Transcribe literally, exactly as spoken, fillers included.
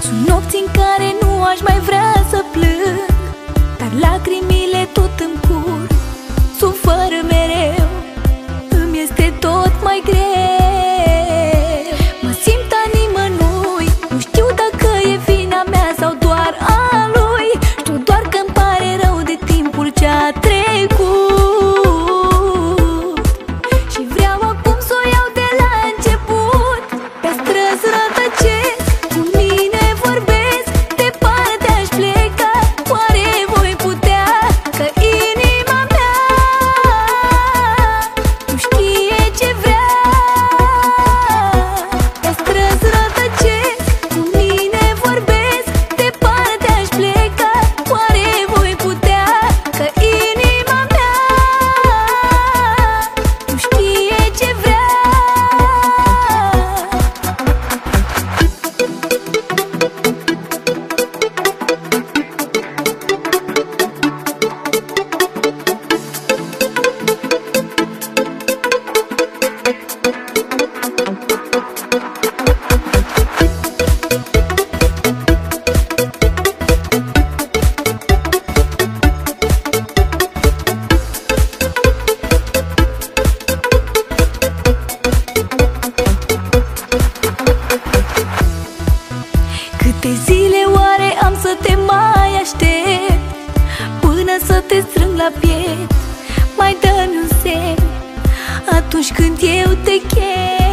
Sunt nopți în care nu aș mai vrea să plâng, dar lacrimile tot îmi curg. Sunt fără mereu, îmi este tot mai greu. Mă simt a nimănui, nu știu dacă e vina mea sau doar a lui. Știu doar că îmi pare rău de timpul ce-a trecut și vreau acum să o iau de la început. Pe străzi rătăcesc, cu mine vorbesc, departe aș pleca, oare voi putea? Că inima mea nu știe ce vrea. Pe străzi rătăcesc, cu mine vorbesc, departe aș pleca, oare voi putea? Că inima mea nu știe ce vrea. Câte zile oare am să te mai aștept, până să te strâng la piept? Mai dă-mi un semn atunci când eu te chem.